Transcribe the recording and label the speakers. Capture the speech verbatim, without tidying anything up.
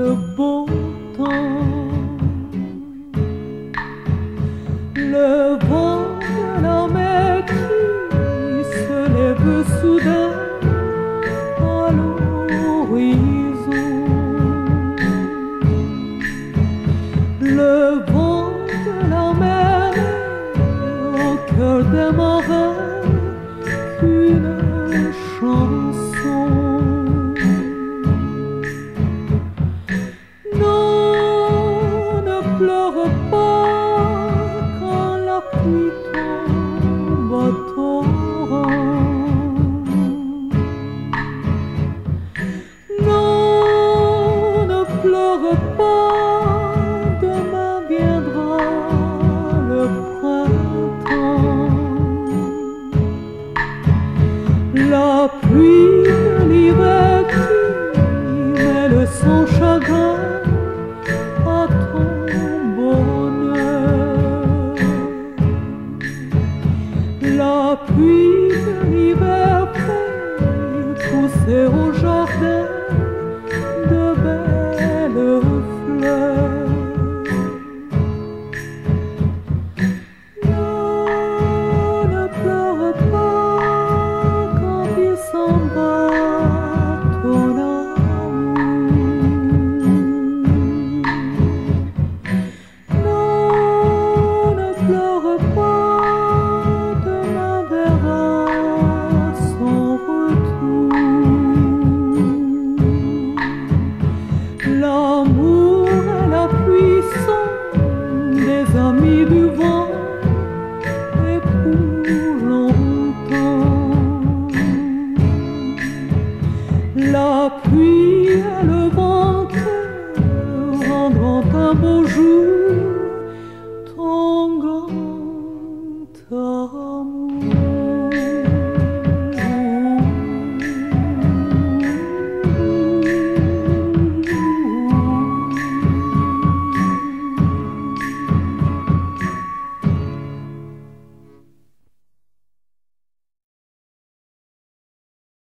Speaker 1: le beau temps. Le vent de la mer qui se lève soudain à l'horizon. Le vent de la mer au cœur des marins qu'une chanson. Non, ne pleure pas quand la pluie tombe à torrent. Non, ne pleure pas, demain viendra le printemps. La pluie de l'hiver qui mêle son chagrin à ton bonheur. La pluie de l'hiver fait pousser au jardin de belles fleurs. Non, ne pleure pas quand il s'en va ton amour. Non, ne pleure pas, demain verra son retour. L'amour et la pluie sont des amis du vent et pour longtemps. La pluie et le vent te rendront un beau jour